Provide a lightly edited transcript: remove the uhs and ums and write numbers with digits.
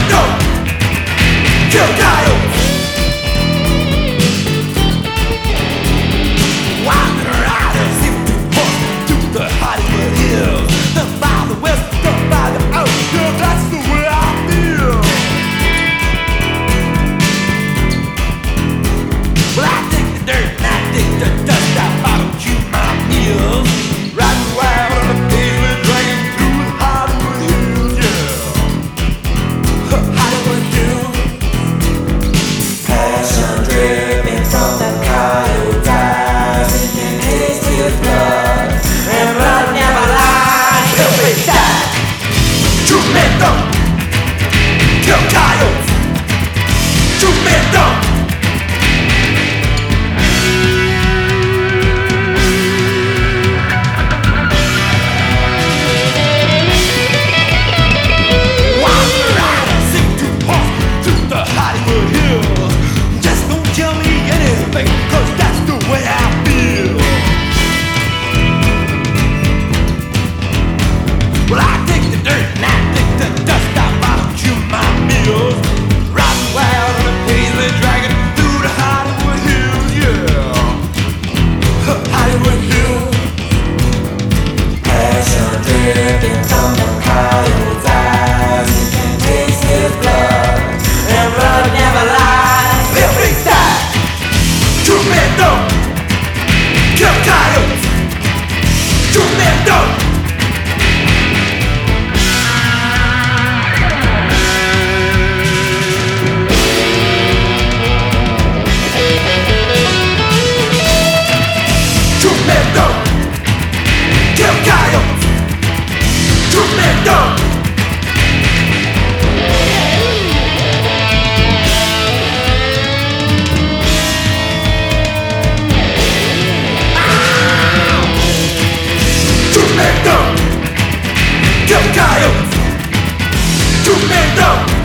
Kill coyotes. Wild riders into horse to the Hollywood Hills. Down by the west, down by the out. Yeah, that's the way I feel. Well, I dig the dirt and I dig the dust. I barbecue my meals. Riding wild on the pavement, dragging through the Hollywood Hills. Yeah, Hollywood Hills. Passion dripping from the coyote's eyes. You can taste his blood, and blood never lies. He'll be dead. Two men don't kill coyotes. Two men don't. Wild riders into horse to the Hollywood Hills. Just don't tell me anything, 'cause that's the way I feel. Well, I dig the dirt and I dig the dust. I barbecue my meals. Riding wild on the paisley, dragging through the Hollywood Hills, yeah. Hollywood Hills. Passion dripping from the coyote's eyes. You can taste his blood, and blood never lies. They'll be dead. Two men don't kill coyotes. Two men don't. Two men don't kill coyotes. Two men don't. Two men don't kill coyotes. Two men don't.